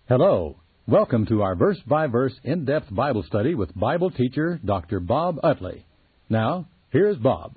Hello. Welcome to our verse-by-verse in-depth Bible study with Bible teacher Dr. Bob Utley. Now, here's Bob.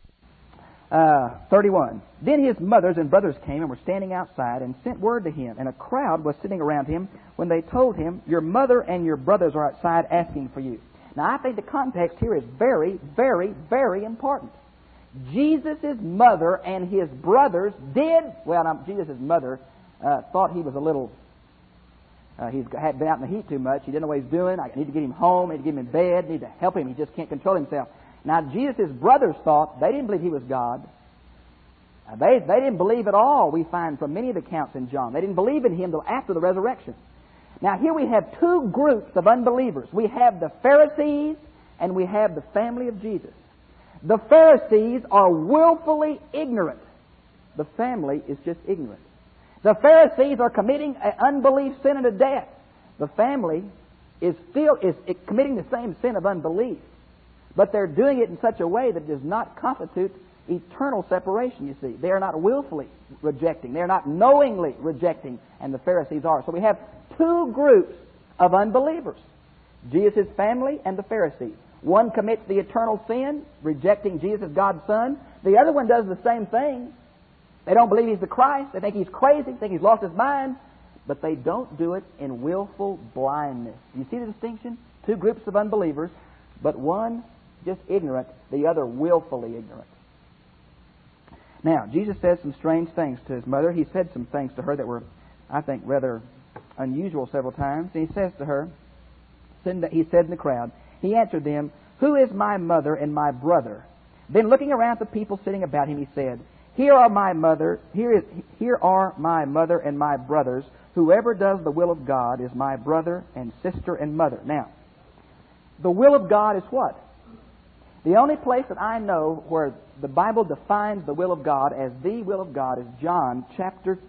31. Then his mothers and brothers came and were standing outside and sent word to him, and a crowd was sitting around him when they told him, "Your mother and your brothers are outside asking for you." Now, I think the context here is very, very, very important. Jesus' mother and his brothers Jesus' mother thought he was a little... he had been out in the heat too much. He didn't know what he was doing. I need to get him home. I need to get him in bed. I need to help him. He just can't control himself. Now, Jesus' brothers thought, they didn't believe he was God. They didn't believe at all, we find from many of the accounts in John. They didn't believe in him until after the resurrection. Now, here we have two groups of unbelievers. We have the Pharisees and we have the family of Jesus. The Pharisees are willfully ignorant. The family is just ignorant. The Pharisees are committing an unbelief sin unto death. The family is committing the same sin of unbelief. But they're doing it in such a way that it does not constitute eternal separation, you see. They are not willfully rejecting. They are not knowingly rejecting, and the Pharisees are. So we have two groups of unbelievers. Jesus' family and the Pharisees. One commits the eternal sin, rejecting Jesus as God's Son. The other one does the same thing. They don't believe He's the Christ. They think He's crazy. They think He's lost His mind. But they don't do it in willful blindness. Do you see the distinction? Two groups of unbelievers, but one just ignorant, the other willfully ignorant. Now, Jesus says some strange things to His mother. He said some things to her that were, I think, rather unusual several times. And He says to her, He said in the crowd, He answered them, "Who is my mother and my brother?" Then looking around at the people sitting about Him, He said, Here are my mother and my brothers. Whoever does the will of God is my brother and sister and mother. Now, the will of God is what? The only place that I know where the Bible defines the will of God as the will of God is John chapter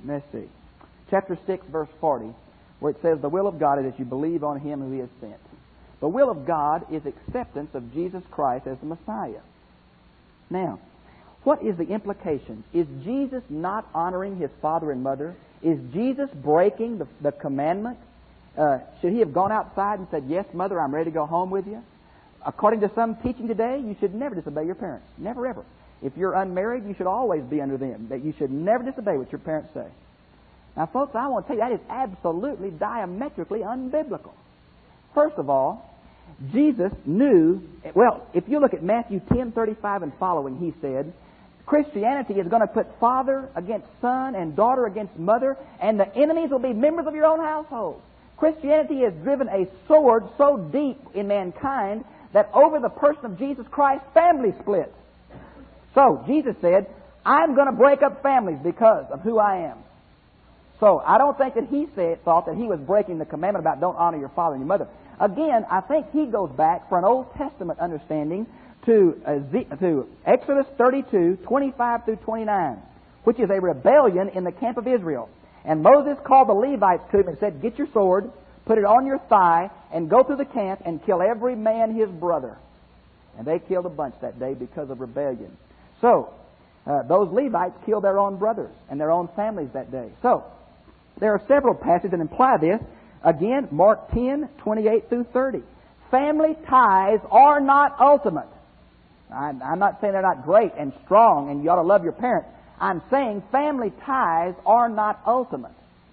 6, verse 40, where it says the will of God is that you believe on Him who He has sent. The will of God is acceptance of Jesus Christ as the Messiah. Now, what is the implication? Is Jesus not honoring His father and mother? Is Jesus breaking the commandment? Should He have gone outside and said, "Yes, mother, I'm ready to go home with you"? According to some teaching today, you should never disobey your parents. Never, ever. If you're unmarried, you should always be under them. That you should never disobey what your parents say. Now, folks, I want to tell you, that is absolutely diametrically unbiblical. First of all, Jesus knew, if you look at Matthew 10:35 and following, He said, Christianity is going to put father against son and daughter against mother, and the enemies will be members of your own household. Christianity has driven a sword so deep in mankind that over the person of Jesus Christ, families split. So, Jesus said, I'm going to break up families because of who I am. So, I don't think that He thought that He was breaking the commandment about don't honor your father and your mother. Again, I think He goes back for an Old Testament understanding to Exodus 32, 25 through 29, which is a rebellion in the camp of Israel. And Moses called the Levites to him and said, "Get your sword, put it on your thigh, and go through the camp and kill every man his brother." And they killed a bunch that day because of rebellion. So, those Levites killed their own brothers and their own families that day. So, there are several passages that imply this. Again, Mark 10, 28 through 30. Family ties are not ultimate. I'm not saying they're not great and strong and you ought to love your parents. I'm saying family ties are not ultimate.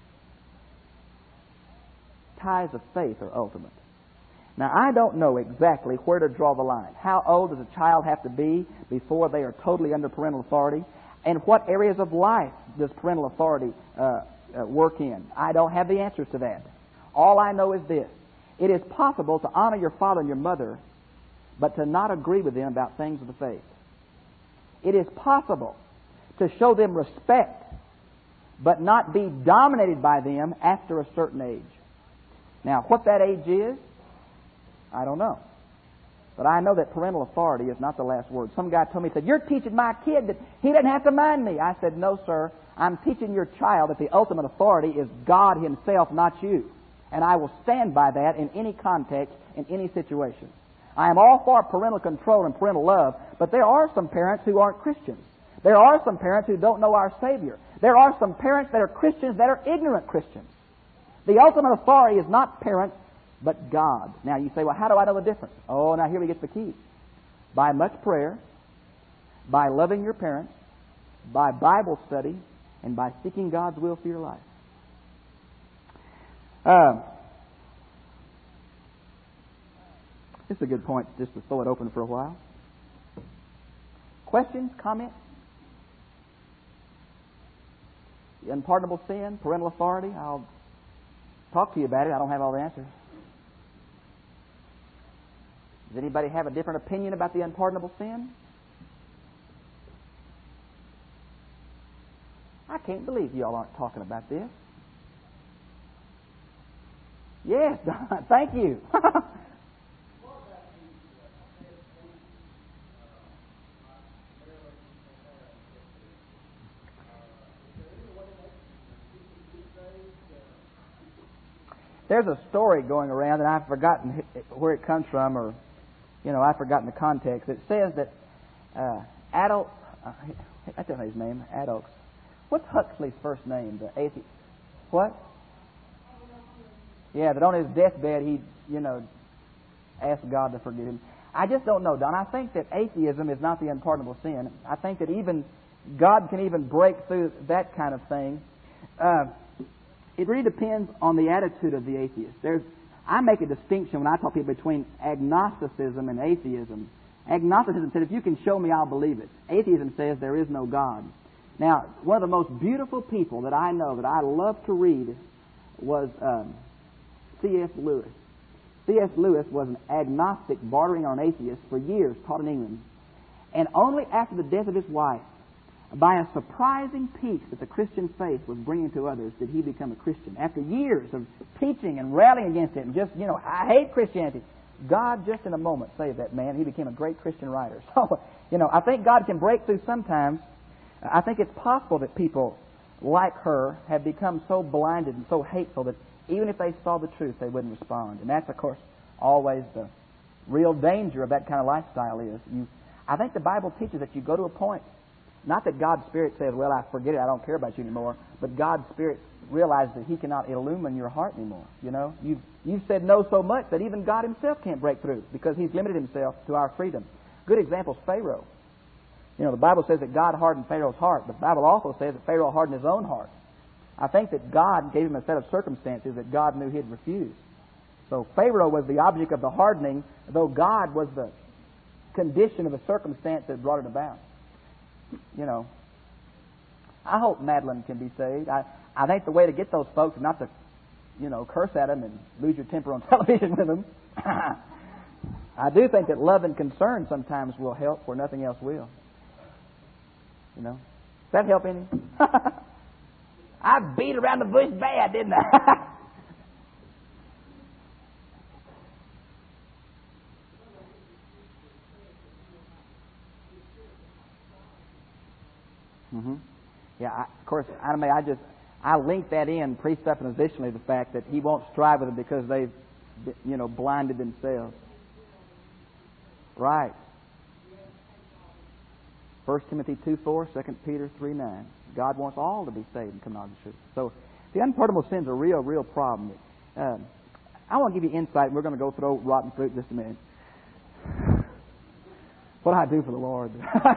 Ties of faith are ultimate. Now, I don't know exactly where to draw the line. How old does a child have to be before they are totally under parental authority? And what areas of life does parental authority work in? I don't have the answers to that. All I know is this. It is possible to honor your father and your mother, but to not agree with them about things of the faith. It is possible to show them respect, but not be dominated by them after a certain age. Now, what that age is, I don't know. But I know that parental authority is not the last word. Some guy told me, he said, "You're teaching my kid that he doesn't have to mind me." I said, "No, sir. I'm teaching your child that the ultimate authority is God Himself, not you. And I will stand by that in any context, in any situation. I am all for parental control and parental love, but there are some parents who aren't Christians. There are some parents who don't know our Savior. There are some parents that are Christians that are ignorant Christians. The ultimate authority is not parents, but God. Now you say, well, how do I know the difference? Oh, now here we get the key. By much prayer, by loving your parents, by Bible study, and by seeking God's will for your life. This is a good point just to throw it open for a while. Questions? Comments? The unpardonable sin, parental authority. I'll talk to you about it. I don't have all the answers. Does anybody have a different opinion about the unpardonable sin? I can't believe you all aren't talking about this. Yes, Don, thank you. There's a story going around, and I've forgotten where it comes from, or, I've forgotten the context. It says that I don't know his name, Adolf. What's Huxley's first name, the atheist? What? Yeah, that on his deathbed he, asked God to forgive him. I just don't know, Don. I think that atheism is not the unpardonable sin. I think that even God can even break through that kind of thing. It really depends on the attitude of the atheist. I make a distinction when I talk to people between agnosticism and atheism. Agnosticism says, if you can show me, I'll believe it. Atheism says there is no God. Now, one of the most beautiful people that I know, that I love to read, was C.S. Lewis. C.S. Lewis was an agnostic bordering on atheist for years, taught in England. And only after the death of his wife, by a surprising peace that the Christian faith was bringing to others, did he become a Christian. After years of teaching and rallying against it, and just, I hate Christianity. God, just in a moment, saved that man. He became a great Christian writer. So, I think God can break through sometimes. I think it's possible that people like her have become so blinded and so hateful that even if they saw the truth, they wouldn't respond. And that's, of course, always the real danger of that kind of lifestyle is. I think the Bible teaches that you go to a point, not that God's Spirit says, well, I forget it, I don't care about you anymore, but God's Spirit realizes that He cannot illumine your heart anymore. You've said no so much that even God Himself can't break through because He's limited Himself to our freedom. Good example is Pharaoh. The Bible says that God hardened Pharaoh's heart, but the Bible also says that Pharaoh hardened his own heart. I think that God gave him a set of circumstances that God knew he'd refuse. So Pharaoh was the object of the hardening, though God was the condition of the circumstance that brought it about. I hope Madeline can be saved. I think the way to get those folks is not to, curse at them and lose your temper on television with them. I do think that love and concern sometimes will help where nothing else will. Does that help any? I beat around the bush bad, didn't I? Yeah, of course, I link that in presuppositionally the fact that he won't strive with them because they've, blinded themselves. Right. 1 Timothy 2:4, 2 Peter 3:9. God wants all to be saved and come out of the truth. So the unpardonable sin is a real, real problem. I want to give you insight, and we're going to go through rotten fruit in just a minute. What do I do for the Lord?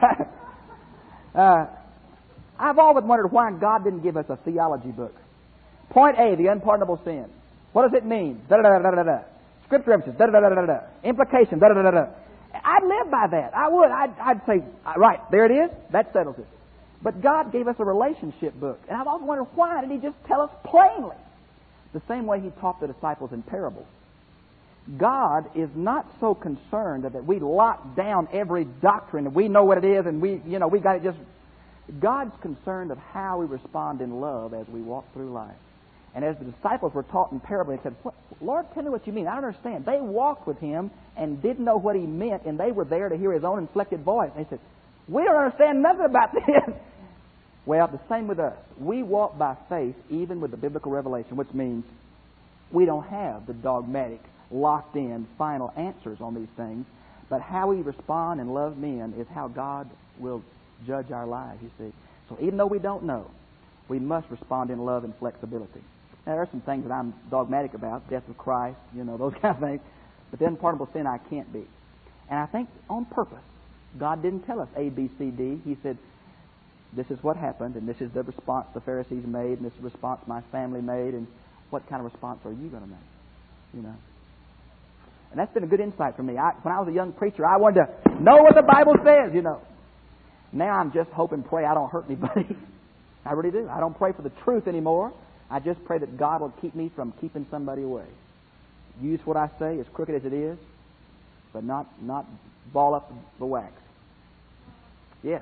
I've always wondered why God didn't give us a theology book. Point A, the unpardonable sin. What does it mean? Da-da-da-da-da-da. Scripture emphasis. Da-da-da-da-da-da. Implication. Da-da-da-da-da. I'd live by that. I would. I'd say, right, there it is. That settles it. But God gave us a relationship book. And I've always wondered, why did He just tell us plainly? The same way He taught the disciples in parables. God is not so concerned that we lock down every doctrine and we know what it is and we got it just... God's concerned of how we respond in love as we walk through life. And as the disciples were taught in parable, they said, Lord, tell me what you mean. I don't understand. They walked with Him and didn't know what He meant, and they were there to hear His own inflected voice. And they said, we don't understand nothing about this. Well, the same with us. We walk by faith even with the biblical revelation, which means we don't have the dogmatic, locked-in, final answers on these things. But how we respond and love men is how God will judge our lives, you see. So even though we don't know, we must respond in love and flexibility. Now, there are some things that I'm dogmatic about, death of Christ, those kind of things. But the unpardonable sin I can't be. And I think on purpose, God didn't tell us A, B, C, D. He said, this is what happened, and this is the response the Pharisees made, and this is the response my family made, and what kind of response are you going to make? And that's been a good insight for me. When I was a young preacher, I wanted to know what the Bible says, Now I'm just hope and pray I don't hurt anybody. I really do. I don't pray for the truth anymore. I just pray that God will keep me from keeping somebody away. Use what I say, as crooked as it is, but not ball up the wax. Yes.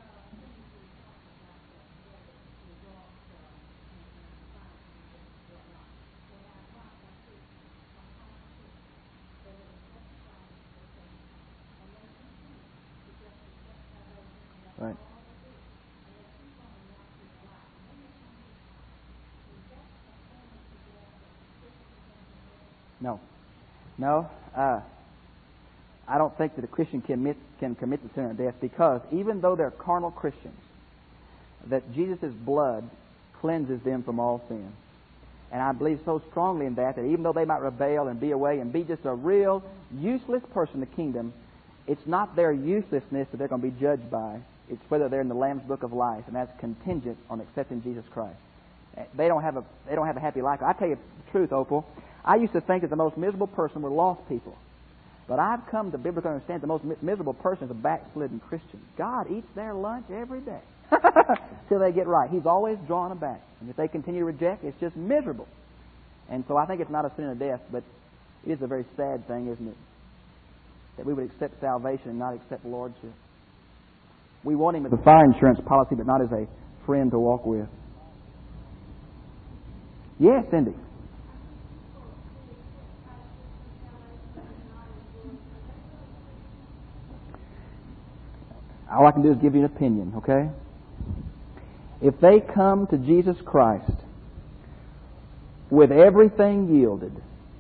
Right. No. I don't think that a Christian can commit the sin of death, because even though they're carnal Christians, that Jesus' blood cleanses them from all sin. And I believe so strongly in that even though they might rebel and be away and be just a real useless person in the kingdom, it's not their uselessness that they're going to be judged by. It's whether they're in the Lamb's Book of Life, and that's contingent on accepting Jesus Christ. They don't have a happy life. I tell you the truth, Opal. I used to think that the most miserable person were lost people. But I've come to biblically understand the most miserable person is a backslidden Christian. God eats their lunch every day till they get right. He's always drawing them back. And if they continue to reject, it's just miserable. And so I think it's not a sin of death, but it is a very sad thing, isn't it? That we would accept salvation and not accept lordship. We want Him as a fire insurance policy, but not as a friend to walk with. Yes, Cindy. All I can do is give you an opinion, okay? If they come to Jesus Christ with everything yielded,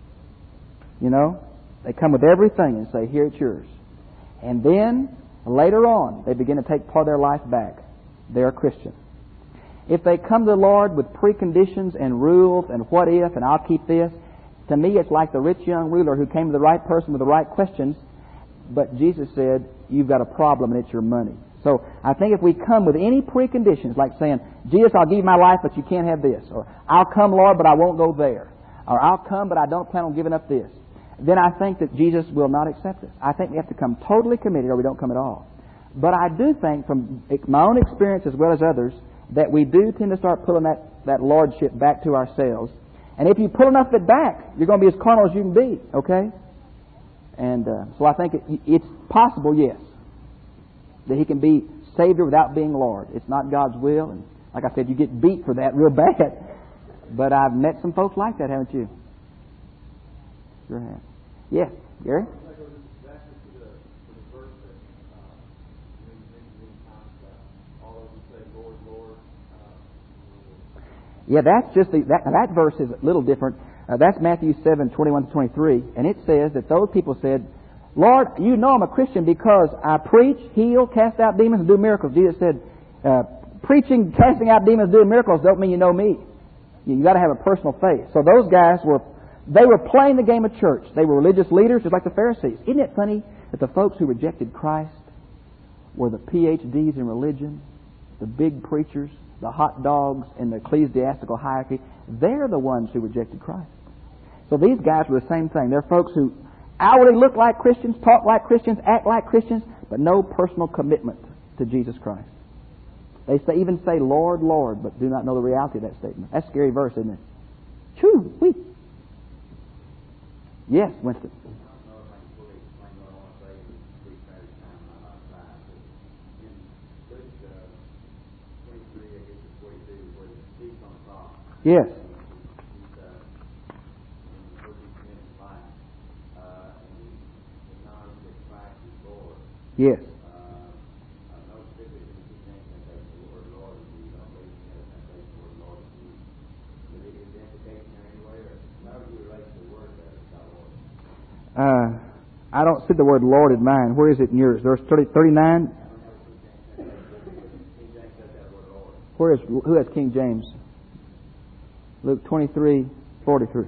they come with everything and say, here, it's yours. And then, later on, they begin to take part of their life back. They're a Christian. If they come to the Lord with preconditions and rules and what if and I'll keep this, to me it's like the rich young ruler who came to the right person with the right questions, but Jesus said, you've got a problem and it's your money. So I think if we come with any preconditions, like saying, Jesus, I'll give you my life, but you can't have this, or I'll come, Lord, but I won't go there, or I'll come, but I don't plan on giving up this, then I think that Jesus will not accept us. I think we have to come totally committed or we don't come at all. But I do think, from my own experience as well as others, that we do tend to start pulling that lordship back to ourselves. And if you pull enough of it back, you're going to be as carnal as you can be, okay? And so I think it's possible, yes, that He can be Savior without being Lord. It's not God's will. And like I said, you get beat for that real bad. But I've met some folks like that, haven't you? Sure have. Yes, Gary? Yeah, that's just that verse is a little different. That's Matthew 7:21-23, and it says that those people said, Lord, you know I'm a Christian because I preach, heal, cast out demons, and do miracles. Jesus said, preaching, casting out demons, doing miracles don't mean you know me. You got to have a personal faith. So those guys were playing the game of church. They were religious leaders, just like the Pharisees. Isn't it funny that the folks who rejected Christ were the PhDs in religion, the big preachers, the hot dogs in the ecclesiastical hierarchy? They're the ones who rejected Christ. So these guys were the same thing. They're folks who outwardly look like Christians, talk like Christians, act like Christians, but no personal commitment to Jesus Christ. They even say, Lord, Lord, but do not know the reality of that statement. That's a scary verse, isn't it? Choo, wee. Yes, Winston. Yes. Yes. I don't see the word Lord in mine. Where is it in yours? There's 39. Who has King James? Luke 23:43.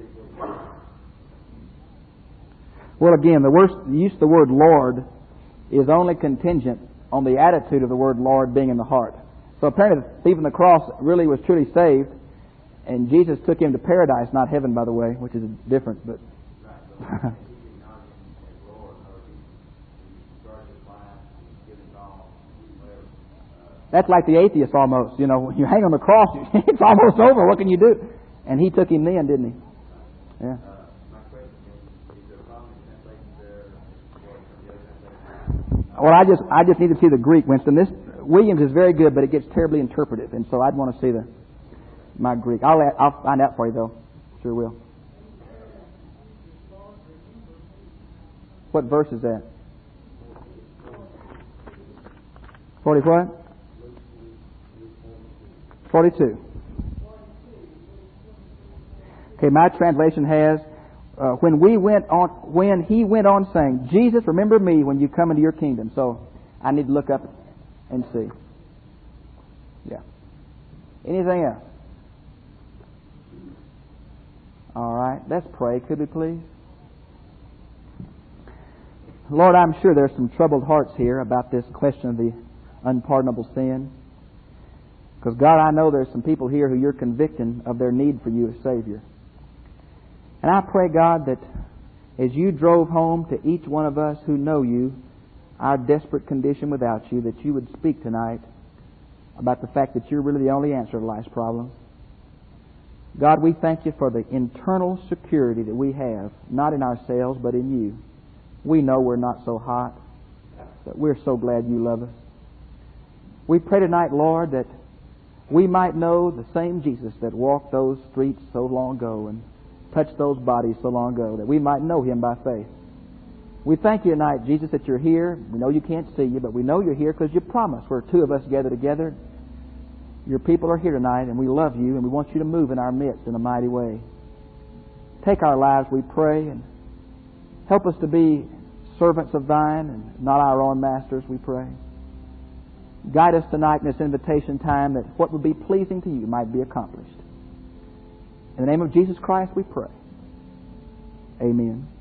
Well, again, the use of the word Lord is only contingent on the attitude of the word Lord being in the heart. So apparently the thief on the cross really was truly saved, and Jesus took him to paradise, not heaven, by the way, which is a difference. But that's like the atheist almost. You know, when you hang on the cross, it's almost over. What can you do? And he took him then, didn't he? Yeah. Well, I just need to see the Greek, Winston. This Williams is very good, but it gets terribly interpretive, and so I'd want to see my Greek. I'll find out for you, though. Sure will. What verse is that? 40 what? 42. Okay, my translation has, when he went on saying, Jesus, remember me when you come into your kingdom. So I need to look up and see. Yeah. Anything else? All right. Let's pray. Could we please? Lord, I'm sure there's some troubled hearts here about this question of the unpardonable sin. Because, God, I know there's some people here who you're convicting of their need for you as Savior. And I pray, God, that as you drove home to each one of us who know you, our desperate condition without you, that you would speak tonight about the fact that you're really the only answer to life's problems. God, we thank you for the internal security that we have, not in ourselves, but in you. We know we're not so hot, but we're so glad you love us. We pray tonight, Lord, that we might know the same Jesus that walked those streets so long ago and touched those bodies so long ago, that we might know Him by faith. We thank you tonight, Jesus, that you're here. We know you can't see you, but we know you're here because you promised where two of us gather together. Your people are here tonight, and we love you, and we want you to move in our midst in a mighty way. Take our lives, we pray, and help us to be servants of thine and not our own masters, we pray. Guide us tonight in this invitation time that what would be pleasing to you might be accomplished. In the name of Jesus Christ we pray. Amen.